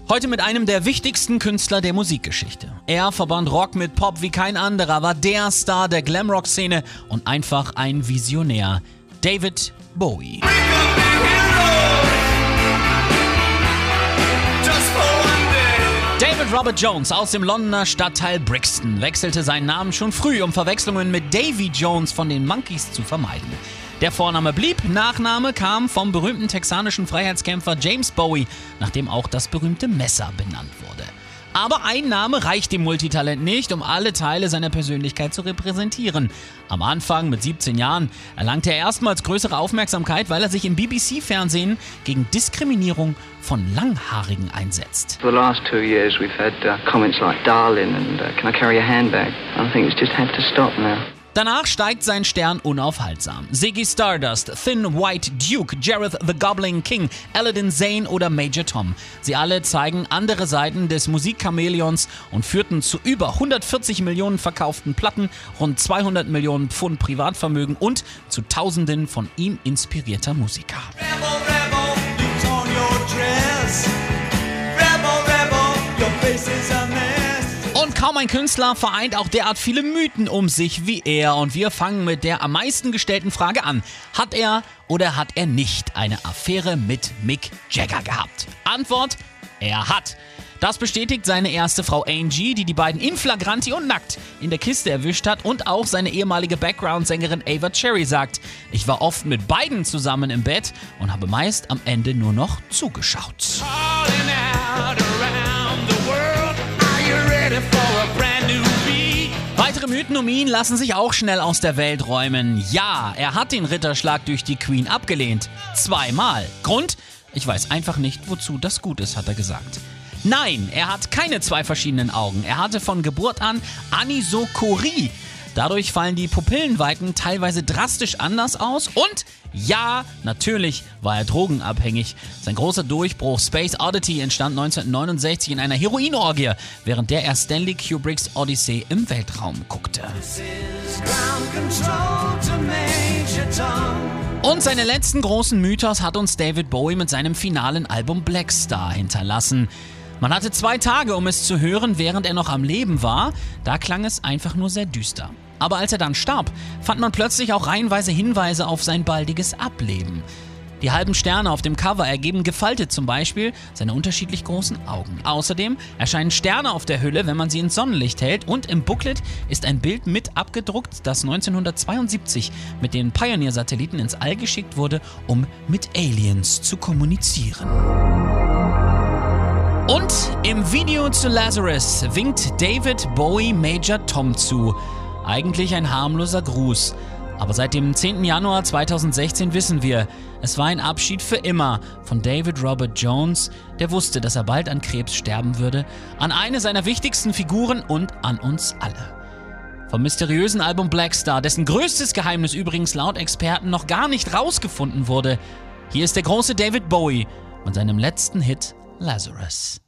Heute mit einem der wichtigsten Künstler der Musikgeschichte. Er verband Rock mit Pop wie kein anderer, war der Star der Glamrock-Szene und einfach ein Visionär. David Bowie. David Robert Jones aus dem Londoner Stadtteil Brixton wechselte seinen Namen schon früh, um Verwechslungen mit Davy Jones von den Monkees zu vermeiden. Der Vorname blieb, Nachname kam vom berühmten texanischen Freiheitskämpfer James Bowie, nach dem auch das berühmte Messer benannt wurde. Aber ein Name reicht dem Multitalent nicht, um alle Teile seiner Persönlichkeit zu repräsentieren. Am Anfang, mit 17 Jahren, erlangte er erstmals größere Aufmerksamkeit, weil er sich im BBC-Fernsehen gegen Diskriminierung von Langhaarigen einsetzt. For the last 2 years we've had comments like darling and can I carry a handbag? I think it's just had to stop now. Danach steigt sein Stern unaufhaltsam. Ziggy Stardust, Thin White Duke, Jareth the Gobbling King, Aladdin Sane oder Major Tom. Sie alle zeigen andere Seiten des Musikchamäleons und führten zu über 140 Millionen verkauften Platten, rund 200 Millionen Pfund Privatvermögen und zu Tausenden von ihm inspirierter Musiker. Rebel, rebel, you torn your dress. Rebel, rebel, your face is a mess. Und kaum ein Künstler vereint auch derart viele Mythen um sich wie er. Und wir fangen mit der am meisten gestellten Frage an. Hat er oder hat er nicht eine Affäre mit Mick Jagger gehabt? Antwort: Er hat. Das bestätigt seine erste Frau Angie, die beiden in flagranti und nackt in der Kiste erwischt hat, und auch seine ehemalige Background-Sängerin Ava Cherry sagt: Ich war oft mit beiden zusammen im Bett und habe meist am Ende nur noch zugeschaut. Weitere Mythen um ihn lassen sich auch schnell aus der Welt räumen. Ja, er hat den Ritterschlag durch die Queen abgelehnt. 2-mal. Grund? Ich weiß einfach nicht, wozu das gut ist, hat er gesagt. Nein, er hat keine 2 verschiedenen Augen. Er hatte von Geburt an Anisokorie. Dadurch fallen die Pupillenweiten teilweise drastisch anders aus. Und ja, natürlich war er drogenabhängig. Sein großer Durchbruch Space Oddity entstand 1969 in einer Heroinorgie, während der er Stanley Kubricks Odyssee im Weltraum guckte. Und seinen letzten großen Mythos hat uns David Bowie mit seinem finalen Album Black Star hinterlassen. Man hatte 2 Tage, um es zu hören, während er noch am Leben war. Da klang es einfach nur sehr düster. Aber als er dann starb, fand man plötzlich auch reihenweise Hinweise auf sein baldiges Ableben. Die halben Sterne auf dem Cover ergeben gefaltet zum Beispiel seine unterschiedlich großen Augen. Außerdem erscheinen Sterne auf der Hülle, wenn man sie ins Sonnenlicht hält. Und im Booklet ist ein Bild mit abgedruckt, das 1972 mit den Pioneer-Satelliten ins All geschickt wurde, um mit Aliens zu kommunizieren. Und im Video zu Lazarus winkt David Bowie Major Tom zu. Eigentlich ein harmloser Gruß. Aber seit dem 10. Januar 2016 wissen wir, es war ein Abschied für immer von David Robert Jones, der wusste, dass er bald an Krebs sterben würde, an eine seiner wichtigsten Figuren und an uns alle. Vom mysteriösen Album Black Star, dessen größtes Geheimnis übrigens laut Experten noch gar nicht rausgefunden wurde. Hier ist der große David Bowie mit seinem letzten Hit Lazarus.